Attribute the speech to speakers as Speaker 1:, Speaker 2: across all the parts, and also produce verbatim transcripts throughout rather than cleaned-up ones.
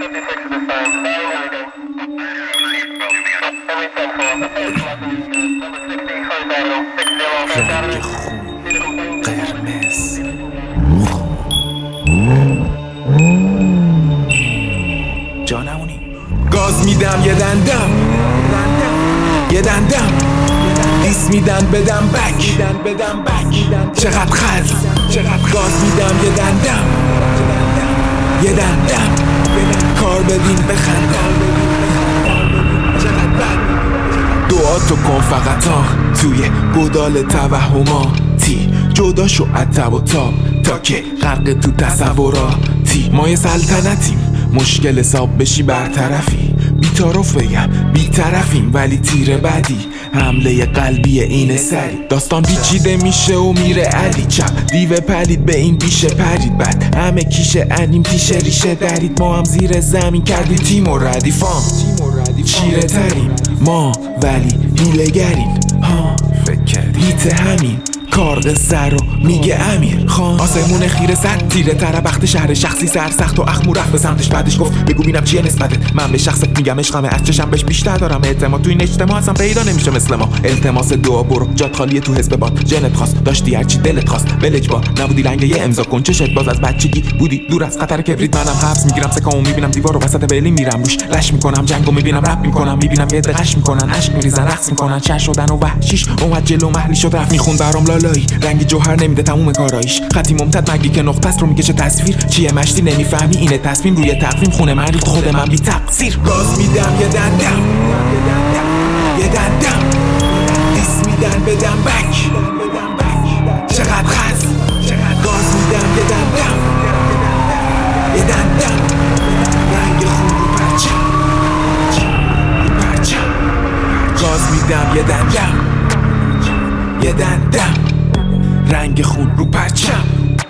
Speaker 1: رنگ خون قرمز جانمونی گاز میدم یه دندم یه دندم دیس میدن بدم بک چقدر خز گاز میدم یه دندم یه دندم کار بدین بخندم دعاتو کن فقط ها توی گودال توهماتی جدا شو عطب و تاب تا که غرق تو تصوراتی ما یه سلطنتیم مشکل حساب بشی برطرفی بی‌طرف بگم بی‌طرفیم ولی تیر بدی حمله قلبی اینه سری داستان پیچیده میشه و میره علی چپ دیو پلید به این بیشه پرید بعد همه کیشه انیم تیشه ریشه درید ما هم زیر زمین کردیم تیم و ردیفام چیره تریم ما ولی هیلگریم ها فکر کردی هیت همین کار قصه رو میگه امیر خان آسمون خیره صد تیره تره بخت شهر شخصی سرسخت و اخمو رفت به سمتش بعدش گفت بگو بینم چیه نسبتت من به شخصت میگم عشقمه از چشم بهش بیشتر دارم اعتماد تو این اجتماع اصلا پیدا نمیشه مثل ما التماس دعا برو جات خالیه تو حزب باد جنت خواست داشتی هرچی دلت خواست ولج بار نبودی لنگ یه امضا کن چشت باز از بچگی بودی دور از خطر کبریت منم حبس میگیرم سکامو میبینم دیوارو وسط بلی میرم روش لش میکنم جنگو میبینم رپ میکنم میبینم یه دقش میکنن اشک میریزن رقص میکنن چش شدن و وحشیش اومد جلو محلی شد رفت میخون برام لالایی رنگ جوهر نمیده تموم کارایش خطی ممتد مگی که نقطه است رو میکشه تصویر چیه مشتی نمیفهمی اینه تصمیم روی تقویم خونه من ریخت خود من بی تقصیر گاز میدم یه دندم یه دندم دیس میدن بدم بک چقدر خز گاز میدم یه دندم یه دندم رنگ خون رو پرچم رو پرچم گاز میدم یه دندم یه دندم رنگ خون رو پرچم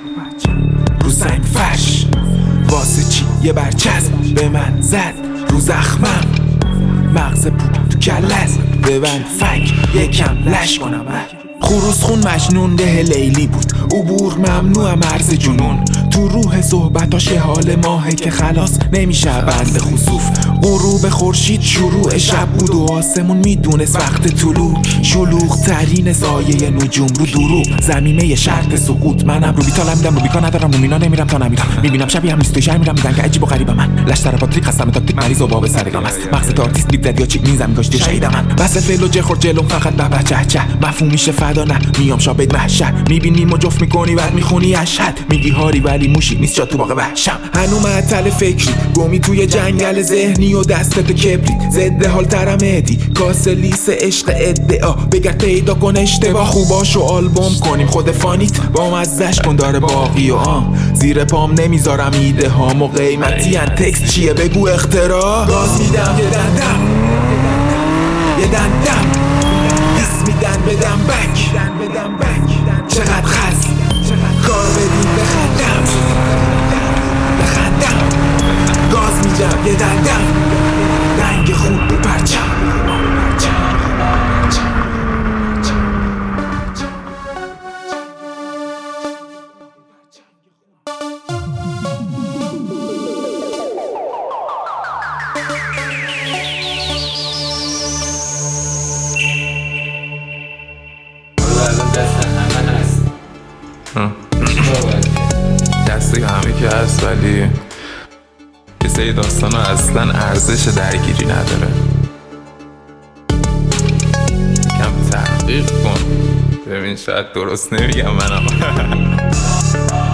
Speaker 1: رو سنگ فرش واسه چی یه برچسب به من زد رو زخمم مغز پود تو کلز ببند فک یکم لش کنم خروس خون مجنون ده لیلی بود عبور ممنوع مرز جنون تو روح صحبتاش یه حال ماهه که خلاص نمیشه بند خسوف غروب خورشید شروع شب بود و آسمون میدونست وقت طلوع شلوغ ترین سایه نجوم رو دروغ زمینه شرط سقوط منم رو بیتالم میدم رو بیکا ندارم رو مینا نمیرم تا نمیرم میبینم شبیه هم نیست شهر میرم میدن که عجیب و غریبه من لشتر پاتریک هستم تاکتیک مریض و باب سرگام است مغز تارتیست بیت زد یا چیک میزم کاشتی شهیدم من بس فعل و جخور جلوم فقط بابا چه چه مفهوم میشه فدا نه میام شابید محشر میبینیم و جفت میکنی بعد میخونی اشهد میگی هاری ولی موشی نیست جا تو باغ وحشم هنو معطل فکری گمی توی جنگل ذهنی و دستت کبریت ضد حال ترم ادی کاسه لیس عشق ادعا بگرد پیدا کن اشتباه خوباشو آلبوم کنیم خود فانیت با مزش کن داره باقی و آم زیر پام نمیذارم ایده هام و قیمتی ان تکست چیه بگو اختراع گاز میدم یه دندم یه دندم دیس میدن بدم بک چقدر خز کار بدین بخندم بخندم گاز میدم یه دندم رنگ خون رو پرچم
Speaker 2: دستی همه که هست ولی یه سری داستان ها اصلا ارزش درگیری نداره کم تحقیق کن ببین شاید درست نمیگم منم